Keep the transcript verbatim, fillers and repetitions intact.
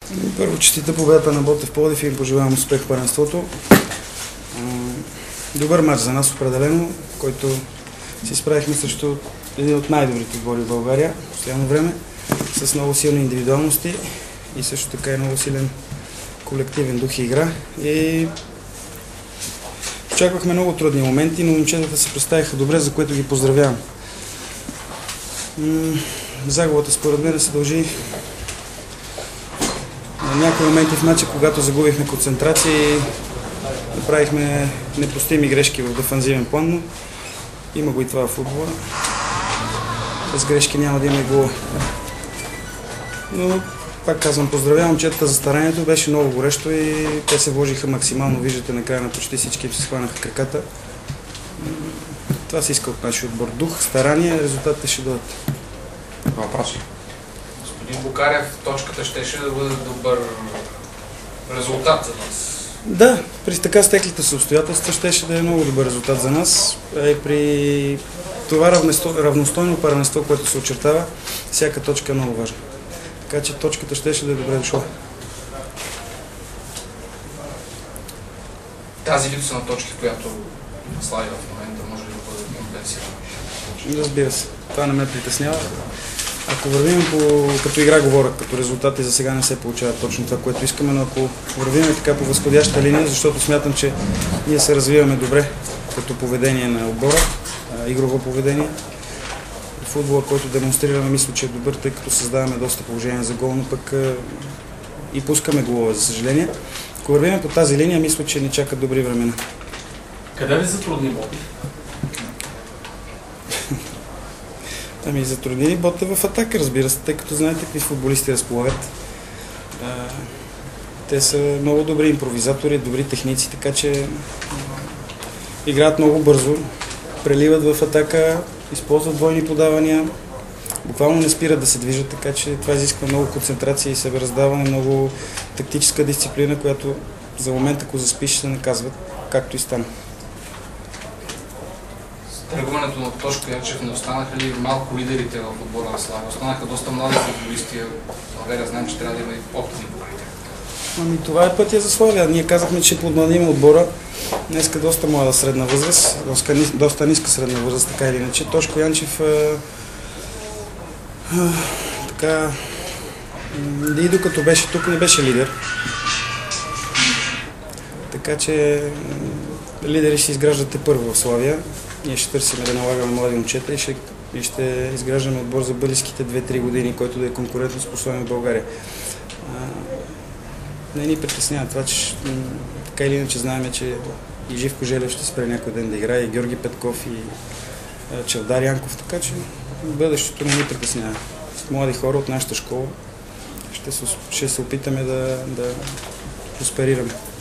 Първо, честита победата на Ботев Пловдив и им пожелавам успех в първенството. Добър мач за нас определено, който се изправихме срещу един от най-добрите отбори в България в последно време, с много силни индивидуалности и също така и много силен колективен дух и игра. И очаквахме много трудни моменти, но момчетата се представиха добре, за което ги поздравявам. Загубата според мен се дължи на някои моменти в мача, когато загубихме концентрация и направихме непостими грешки в дефанзивен план, но има го и това в футбола. Без грешки няма да има и гол. Но, пак казвам, поздравявам момчетата за старанието, беше много горещо и те се вложиха максимално, виждате накрая на почти всички им се схванаха краката. Това се иска от нашия отбор. Дух, старание, резултатите ще дойдат. Въпроси? Господин Букарев, точката щеше да бъде добър резултат за нас. Да, при така стеклите се обстоятелства щеше да е много добър резултат за нас. И при това равностойно първенство, което се очертава, всяка точка е много важна. Така че точката щеше да е добре дошла. Тази липса на точки, която слави в момента, може ли да бъде компенсирана? Разбира се. Това не ме притеснява. Ако вървим по, като игра говоря, като резултати за сега не се получава точно това, което искаме, но ако вървим така по възходяща линия, защото смятам, че ние се развиваме добре като поведение на отбора, игрово поведение. Футбола, който демонстрираме, мисля, че е добър, тъй като създаваме доста положения за гол, но пък и пускаме голове, за съжаление. Ако вървим по тази линия, мисля, че ни чакат добри времена. Къде ви затрудни Ботев? Ами затруднили Ботев в атака, разбира се, тъй като знаете какви футболисти разполагат. Те са много добри импровизатори, добри техници, така че играят много бързо, преливат в атака, използват двойни подавания, буквално не спират да се движат, така че това изисква много концентрация и себераздаване, много тактическа дисциплина, която за момента, ако заспиш, се наказват, както и стана. Тръгването на Тошко Янчев не останаха ли малко лидерите в отбора на Славия? Останаха доста млади футболисти. В България знаем, че трябва да има и опитни покрития. Ами това е пътя за Славия. Ние казахме, че подмладим отбора. Днеска доста млада средна възраст, доста, доста ниска средна възраст, така или иначе. Тошко Янчев а, а, така и докато беше тук, не беше лидер. Така че лидери ще изграждате първо в Славия. Ние ще търсим да налагаме млади момчета и ще, и ще изграждаме отбор за близките две-три години, който да е конкурентно способен в България. А, не ни притеснява това, че така или иначе знаем, че и Живко Желев ще спре някой ден да играе, и Георги Петков, и а, Чавдар Янков, така че бъдещето не ни притеснява. С млади хора от нашата школа ще се, ще се опитаме да, да просперираме.